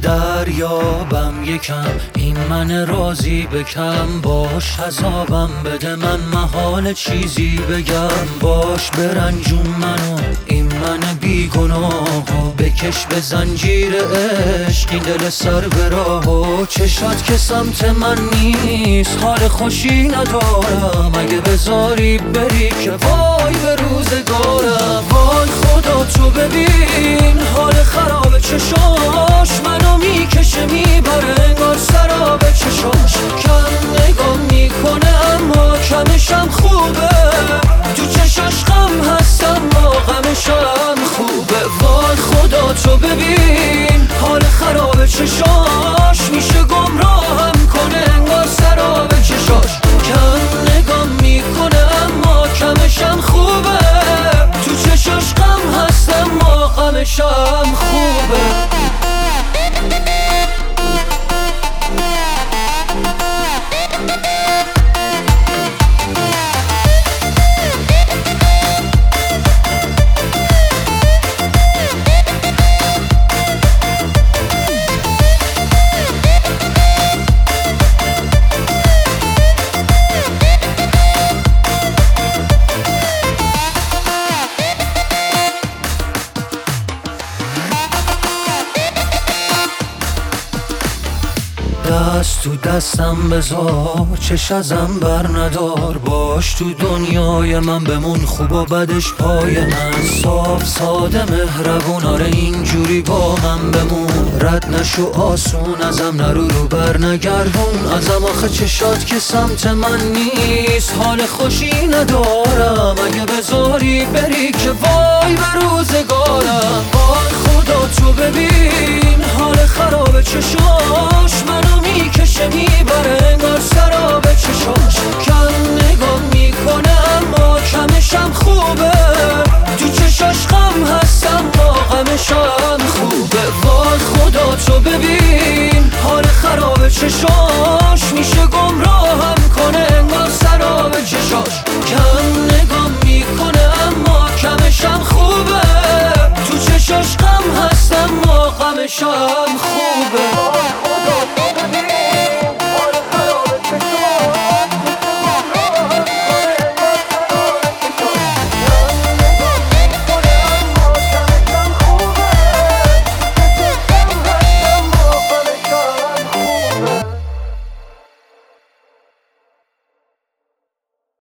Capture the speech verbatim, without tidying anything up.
دریابم یکم این من راضی بکم، باش عذابم بده من محال چیزی بگم، باش برنجون منو این من بیگناهو، بکش به زنجیر عشق این دل سر به راهو. چشات که سمت من نیست حال خوشی ندارم، اگه بذاری بری که وای به روزگارم. وای خدا تو ببین حال خراب چشاش، منو میکشه میبره انگار سراب چشاش. کم نگاه میکنه اما کمشم خوبه، تو چشاش غم هست اما غمشم خوبه. وای خدا تو ببین حال خراب چشاش، میشه گمراهم کنه انگار سراب چشاش. کم نگاه میکنه اما کمشم خوبه، تو چشاش غم هست اما غمشم خوبه. دست تو دستم بذار چش ازم بر ندار، باش تو دنیای من بمون خوب و بدش پای من. صاف ساده مهربون آره اینجوری با من بمون، رد نشو آسون ازم نرو رو بر نگردون ازم. آخه چشات که سمت من نیست حال خوشی ندارم، اگه بذاری بری که وای به روزگارم. وای خدا تو ببین حال خراب چشاش، منو میکشه میبره انگار سراب چشاش. کم نگاه میکنه اما کمشم خوبه، تو چشاش غم هست اما غمشم خوبه. وای خدا تو ببین حال خراب چشاش،